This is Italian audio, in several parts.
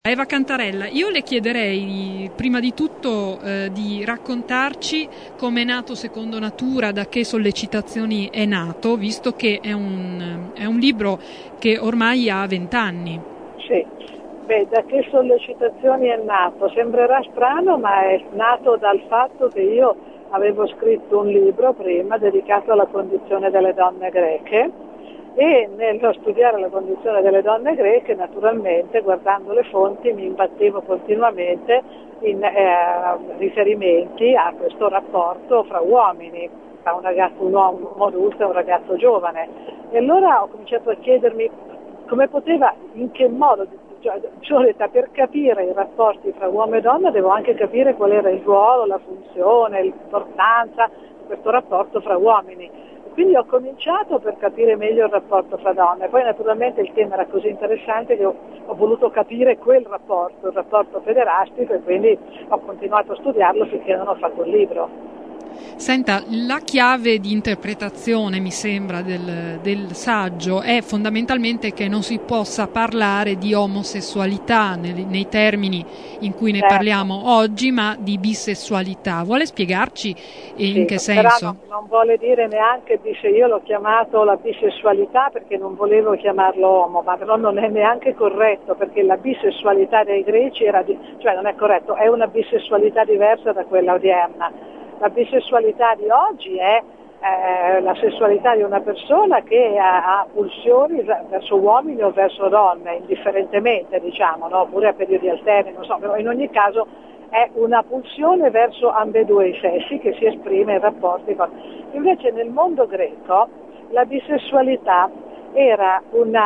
Eva Cantarella, io le chiederei prima di tutto di raccontarci come è nato Secondo Natura, da che sollecitazioni è nato, visto che è un libro che ormai ha 20 anni. Sì, da che sollecitazioni è nato? Sembrerà strano, ma è nato dal fatto che io avevo scritto un libro prima dedicato alla condizione delle donne greche e nello studiare la condizione delle donne greche, naturalmente, guardando le fonti, mi imbattevo continuamente in riferimenti a questo rapporto fra uomini, tra un uomo adulto e un ragazzo giovane. E allora ho cominciato a chiedermi come poteva, in che modo, per capire i rapporti fra uomo e donna devo anche capire qual era il ruolo, la funzione, l'importanza di questo rapporto fra uomini. Quindi ho cominciato per capire meglio il rapporto fra donne, poi naturalmente il tema era così interessante che ho voluto capire quel rapporto, il rapporto pederastico, e quindi ho continuato a studiarlo finché non ho fatto il libro. Senta, la chiave di interpretazione, mi sembra, del saggio è fondamentalmente che non si possa parlare di omosessualità nei termini in cui ne parliamo oggi, ma di bisessualità. Vuole spiegarci in che senso? Però non vuole dire neanche, dice, io l'ho chiamato la bisessualità perché non volevo chiamarlo uomo, ma però non è neanche corretto, perché la bisessualità dei greci cioè non è corretto, è una bisessualità diversa da quella odierna. La bisessualità di oggi è la sessualità di una persona che ha pulsioni verso uomini o verso donne, indifferentemente, diciamo, no? Oppure a periodi alterni, non so, però in ogni caso è una pulsione verso ambedue i sessi che si esprime in rapporti con... Invece nel mondo greco la bisessualità era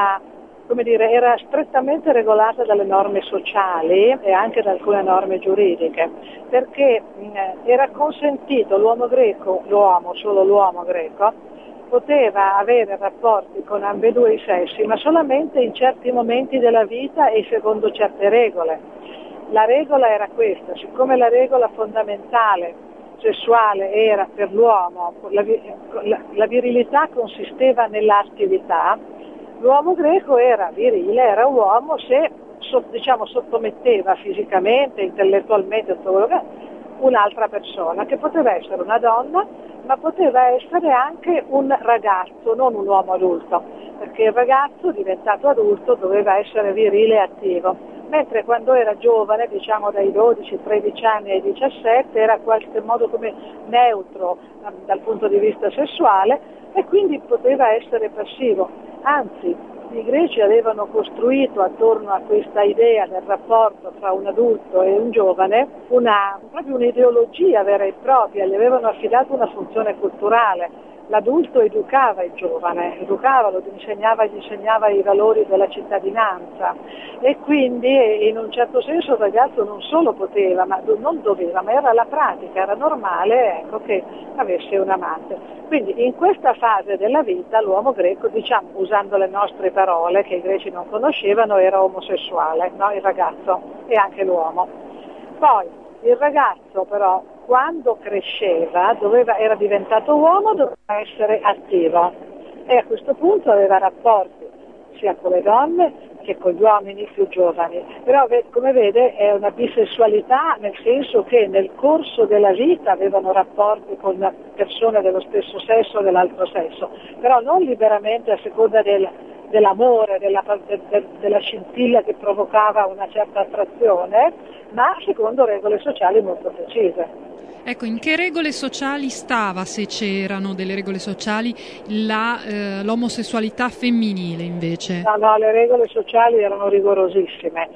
era strettamente regolata dalle norme sociali e anche da alcune norme giuridiche, perché era consentito solo l'uomo greco, poteva avere rapporti con ambedue i sessi, ma solamente in certi momenti della vita e secondo certe regole. La regola era questa: siccome la regola fondamentale sessuale era per l'uomo, la virilità consisteva nell'attività, l'uomo greco era virile, era uomo se sottometteva fisicamente, intellettualmente, tutto quello che un'altra persona, che poteva essere una donna, ma poteva essere anche un ragazzo, non un uomo adulto, perché il ragazzo diventato adulto doveva essere virile e attivo, mentre quando era giovane, diciamo dai 12, 13 anni ai 17, era in qualche modo come neutro dal punto di vista sessuale e quindi poteva essere passivo. Anzi, i greci avevano costruito attorno a questa idea del rapporto tra un adulto e un giovane proprio un'ideologia vera e propria, gli avevano affidato una funzione culturale. L'adulto educava il giovane, gli insegnava i valori della cittadinanza e quindi in un certo senso il ragazzo non solo poteva, ma non doveva, ma era la pratica, era normale, ecco, che avesse un amante. Quindi in questa fase della vita l'uomo greco, diciamo, usando le nostre parole che i greci non conoscevano, era omosessuale, no? Il ragazzo e anche l'uomo. Poi il ragazzo però, quando cresceva, era diventato uomo, doveva essere attivo e a questo punto aveva rapporti sia con le donne che con gli uomini più giovani. Però come vede è una bisessualità, nel senso che nel corso della vita avevano rapporti con persone dello stesso sesso o dell'altro sesso, però non liberamente a seconda dell'amore, della scintilla che provocava una certa attrazione, ma secondo regole sociali molto precise. Ecco, in che regole sociali stava, se c'erano delle regole sociali, l'omosessualità femminile invece? No, le regole sociali erano rigorosissime.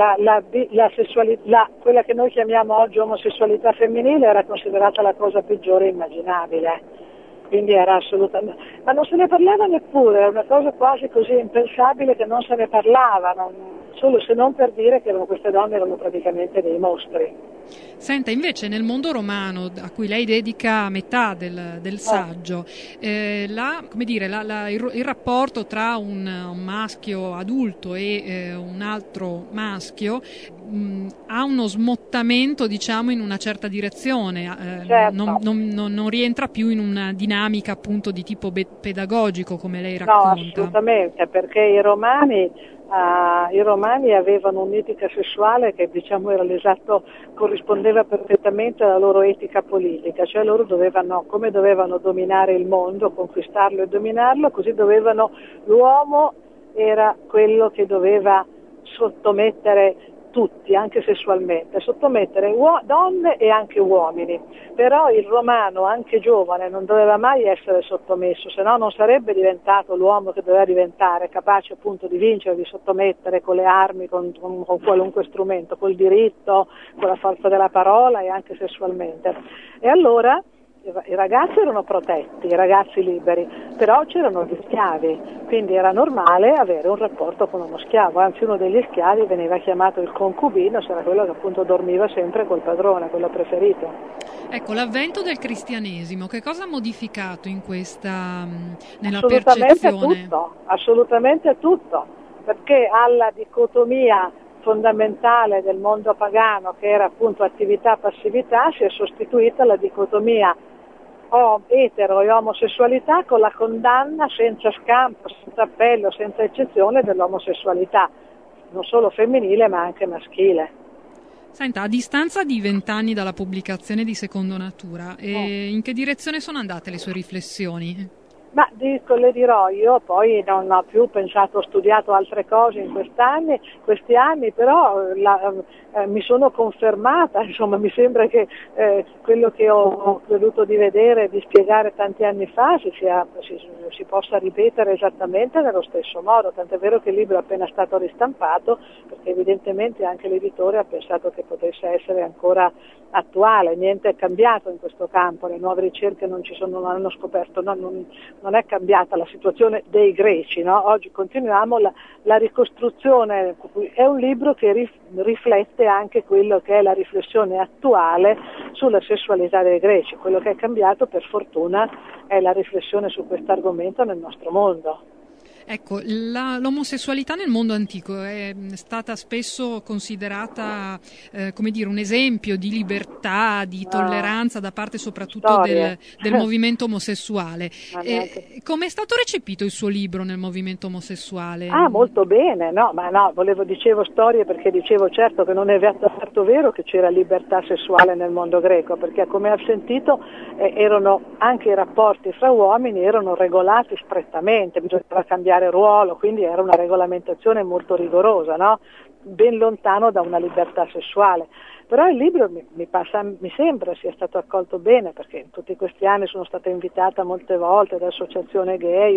Quella che noi chiamiamo oggi omosessualità femminile era considerata la cosa peggiore immaginabile. Quindi era assolutamente... Ma non se ne parlava neppure, era una cosa quasi così impensabile che non se ne parlava, solo se non per dire che queste donne erano praticamente dei mostri. Senta, invece nel mondo romano, a cui lei dedica metà del saggio, il rapporto tra un maschio adulto e un altro maschio ha uno smottamento, diciamo, in una certa direzione, Certo. non rientra più in una dinamica appunto di tipo pedagogico, come lei racconta. No, assolutamente, perché i romani I romani avevano un'etica sessuale che diciamo era corrispondeva perfettamente alla loro etica politica, cioè loro come dovevano dominare il mondo, conquistarlo e dominarlo, così l'uomo era quello che doveva sottomettere tutti, anche sessualmente, sottomettere donne e anche uomini, però il romano, anche giovane, non doveva mai essere sottomesso, se no non sarebbe diventato l'uomo che doveva diventare, capace appunto di vincere, di sottomettere con le armi, con qualunque strumento, col diritto, con la forza della parola e anche sessualmente. E allora i ragazzi erano protetti, i ragazzi liberi, però c'erano gli schiavi, quindi era normale avere un rapporto con uno schiavo, anzi uno degli schiavi veniva chiamato il concubino, c'era quello che appunto dormiva sempre col padrone, quello preferito. Ecco, l'avvento del cristianesimo, che cosa ha modificato in nella percezione? Assolutamente tutto, perché alla dicotomia fondamentale del mondo pagano, che era appunto attività-passività, si è sostituita la dicotomia etero e omosessualità con la condanna senza scampo, senza appello, senza eccezione dell'omosessualità, non solo femminile ma anche maschile. Senta, a distanza di 20 anni dalla pubblicazione di Secondo Natura, in che direzione sono andate le sue riflessioni? Ma le dirò, io poi non ho più studiato altre cose in questi anni, però mi sono confermata, insomma mi sembra che quello che ho creduto di vedere, di spiegare tanti anni fa, si possa ripetere esattamente nello stesso modo, tant'è vero che il libro è appena stato ristampato, perché evidentemente anche l'editore ha pensato che potesse essere ancora attuale, niente è cambiato in questo campo, le nuove ricerche non hanno scoperto, non è cambiata la situazione dei greci, no? Oggi continuiamo la ricostruzione, è un libro che riflette anche quello che è la riflessione attuale sulla sessualità dei greci, quello che è cambiato per fortuna è la riflessione su questo argomento nel nostro mondo. Ecco, l'omosessualità nel mondo antico è stata spesso considerata come dire, un esempio di libertà, di tolleranza da parte soprattutto del movimento omosessuale. Come è stato recepito il suo libro nel movimento omosessuale? Molto bene, dicevo storie perché dicevo certo che non è affatto vero che c'era libertà sessuale nel mondo greco, perché come ha sentito erano anche i rapporti fra uomini erano regolati strettamente, bisognava cambiare ruolo, quindi era una regolamentazione molto rigorosa, no? Ben lontano da una libertà sessuale. Però il libro mi sembra sia stato accolto bene, perché in tutti questi anni sono stata invitata molte volte da associazioni gay,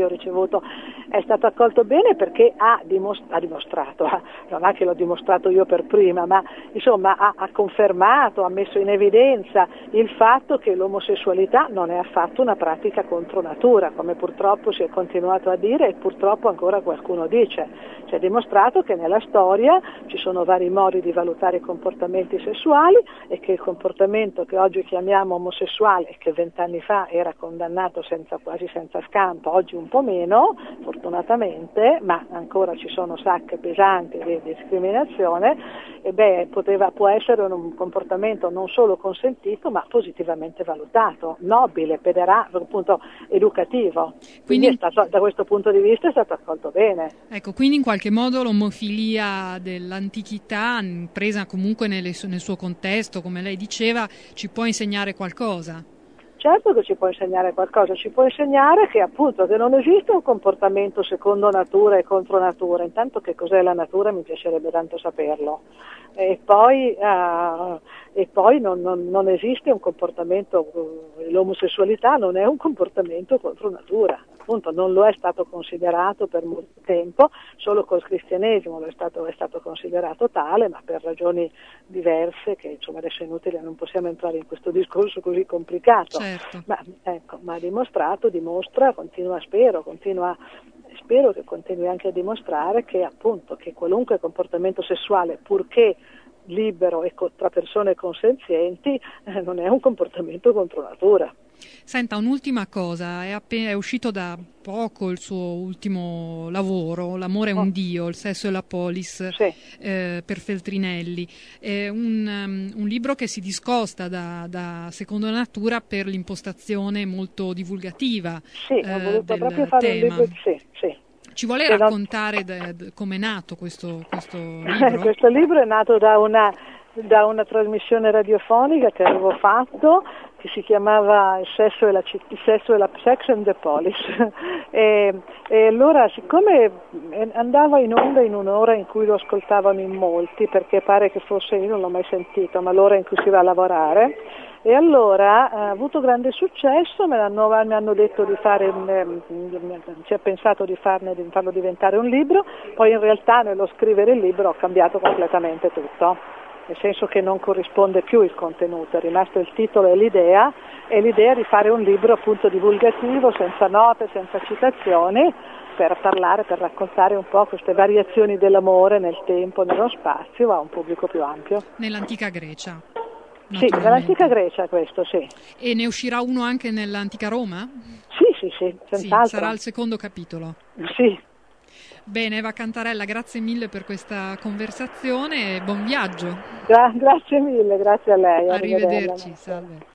è stato accolto bene perché ha dimostrato, non è che l'ho dimostrato io per prima, ma insomma ha confermato, ha messo in evidenza il fatto che l'omosessualità non è affatto una pratica contro natura, come purtroppo si è continuato a dire e purtroppo ancora qualcuno dice. Si è dimostrato che nella storia ci sono vari modi di valutare i comportamenti sessuali e che il comportamento che oggi chiamiamo omosessuale e che 20 anni fa era condannato quasi senza scampo, oggi un po' meno, fortunatamente, ma ancora ci sono sacche pesanti di discriminazione, può essere un comportamento non solo consentito ma positivamente valutato, nobile, appunto educativo. Quindi da questo punto di vista è stato accolto bene. Ecco, quindi in qualche modo l'omofilia dell'antichità, presa comunque nel suo contesto, come lei diceva, ci può insegnare qualcosa? Certo che ci può insegnare qualcosa, ci può insegnare che appunto che non esiste un comportamento secondo natura e contro natura, intanto che cos'è la natura mi piacerebbe tanto saperlo, e poi non esiste un comportamento, l'omosessualità non è un comportamento contro natura, appunto non lo è stato considerato per molto tempo, solo col cristianesimo è stato considerato tale, ma per ragioni diverse che insomma adesso è inutile, non possiamo entrare in questo discorso così complicato. Certo. Ma dimostra, spero che continui anche a dimostrare che appunto che qualunque comportamento sessuale, purché libero e tra persone consenzienti, non è un comportamento contro natura. Senta, un'ultima cosa, è uscito da poco il suo ultimo lavoro, L'amore è un Dio, il sesso e la polis, sì. Per Feltrinelli. È un libro che si discosta da Secondo Natura per l'impostazione molto divulgativa ho voluto del proprio fare tema. un libro, sì. Ci vuole raccontare come è nato questo libro? Questo libro è nato da una trasmissione radiofonica che avevo fatto, che si chiamava Sex and the Police e allora, siccome andava in onda in un'ora in cui lo ascoltavano in molti, perché pare che fosse, io non l'ho mai sentito, ma l'ora in cui si va a lavorare, e allora ha avuto grande successo, mi hanno detto di fare, si è pensato di farlo diventare un libro, poi in realtà nello scrivere il libro ho cambiato completamente tutto, nel senso che non corrisponde più il contenuto, è rimasto il titolo e l'idea di fare un libro appunto divulgativo, senza note, senza citazioni, per parlare, per raccontare un po' queste variazioni dell'amore nel tempo, nello spazio, a un pubblico più ampio. Nell'antica Grecia? Sì, nell'antica Grecia questo, sì. E ne uscirà uno anche nell'antica Roma? Sì, senz'altro. Sì, sarà il secondo capitolo. Sì. Bene, Eva Cantarella, grazie mille per questa conversazione e buon viaggio. Grazie mille, grazie a lei. Arrivederci, salve.